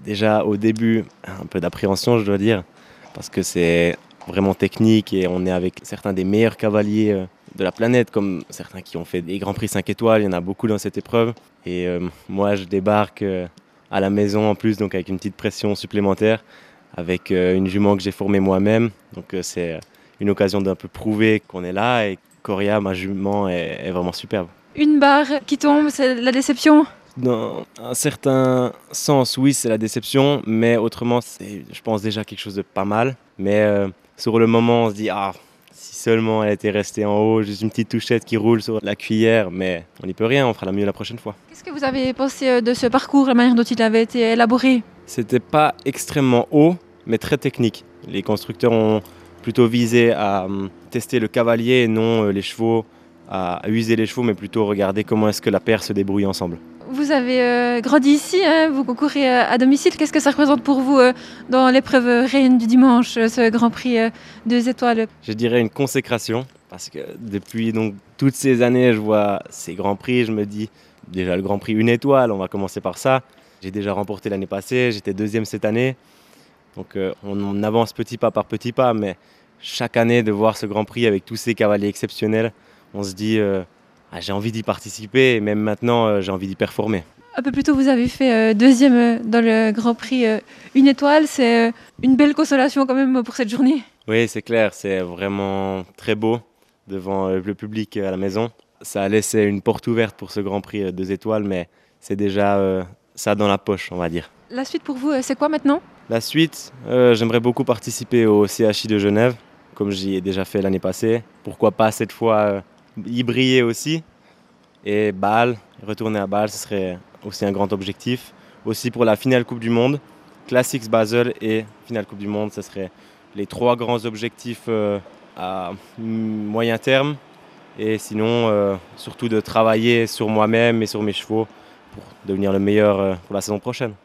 Déjà au début, un peu d'appréhension je dois dire, parce que c'est vraiment technique et on est avec certains des meilleurs cavaliers de la planète, comme certains qui ont fait des Grands Prix 5 étoiles, il y en a beaucoup dans cette épreuve. Et moi je débarque à la maison en plus, donc avec une petite pression supplémentaire, avec une jument que j'ai formée moi-même. Donc c'est une occasion d'un peu prouver qu'on est là et Coria, ma jument, est vraiment superbe. Une barre qui tombe, c'est la déception. Dans un certain sens, oui, c'est la déception, mais autrement, c'est, je pense, déjà quelque chose de pas mal. Mais sur le moment, on se dit, ah, si seulement elle était restée en haut, juste une petite touchette qui roule sur la cuillère, mais on n'y peut rien, on fera la mieux la prochaine fois. Qu'est-ce que vous avez pensé de ce parcours, la manière dont il avait été élaboré? C'était pas extrêmement haut, mais très technique. Les constructeurs ont plutôt visé à tester le cavalier et non les chevaux, à user les chevaux, mais plutôt regarder comment est-ce que la paire se débrouille ensemble. Vous avez grandi ici, hein, vous concourez à domicile. Qu'est-ce que ça représente pour vous dans l'épreuve reine du dimanche, ce Grand Prix 2 étoiles? Je dirais une consécration, parce que depuis donc, toutes ces années, je vois ces Grands Prix, je me dis déjà le Grand Prix 1 étoile, on va commencer par ça. J'ai déjà remporté l'année passée, j'étais deuxième cette année. Donc on avance petit pas par petit pas, mais chaque année de voir ce Grand Prix avec tous ces cavaliers exceptionnels, on se dit ah, j'ai envie d'y participer et même maintenant j'ai envie d'y performer. Un peu plus tôt, vous avez fait deuxième dans le Grand Prix 1 étoile. C'est une belle consolation quand même pour cette journée. Oui, c'est clair, c'est vraiment très beau devant le public à la maison. Ça a laissé une porte ouverte pour ce Grand Prix 2 étoiles, mais c'est déjà ça dans la poche, on va dire. La suite pour vous, c'est quoi maintenant? La suite, j'aimerais beaucoup participer au CHI de Genève, comme j'y ai déjà fait l'année passée. Pourquoi pas cette fois y briller aussi. Et Bâle, retourner à Bâle, ce serait aussi un grand objectif. Aussi pour la finale Coupe du Monde, Classics Basel et finale Coupe du Monde, ce serait les trois grands objectifs à moyen terme. Et sinon, surtout de travailler sur moi-même et sur mes chevaux pour devenir le meilleur pour la saison prochaine.